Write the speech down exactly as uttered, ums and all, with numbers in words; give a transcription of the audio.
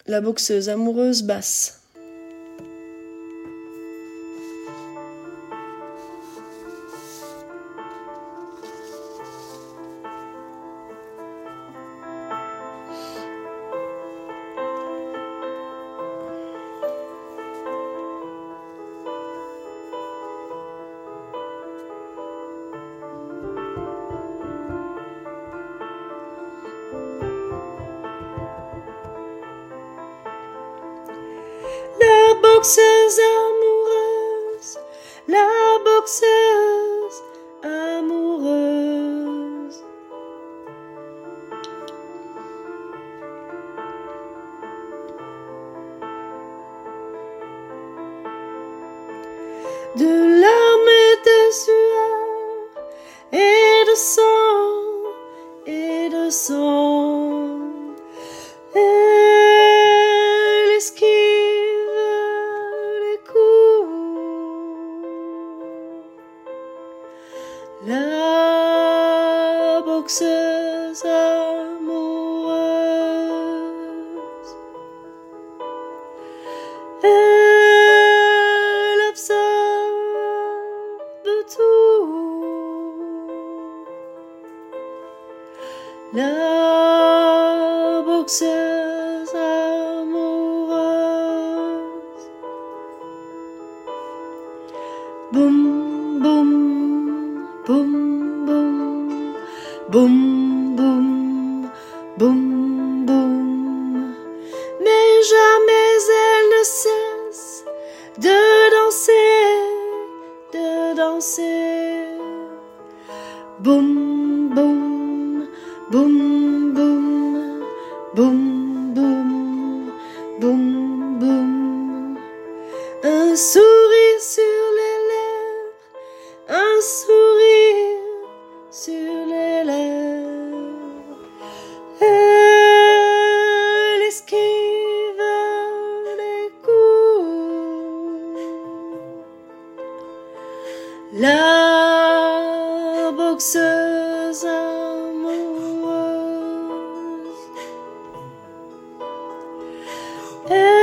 La boxeuse amoureuse basse. La boxeuse amoureuse, la boxeuse amoureuse. De larmes et de sueur, et de sang, et de sang. Elle esquive les coups. La boxeuse amoureuse. Elle absorbe tout. La boxeuse amoureuse. Boum, boum, boum, boum, boum, boum, boum, boum. Mais jamais elle ne cesse de danser, de danser. Boum, boum. Boum, boum, boum, boum, boum, boum. Un sourire sur les lèvres, un sourire sur les lèvres. Elle esquive les coups. La boxeuse amoureuse.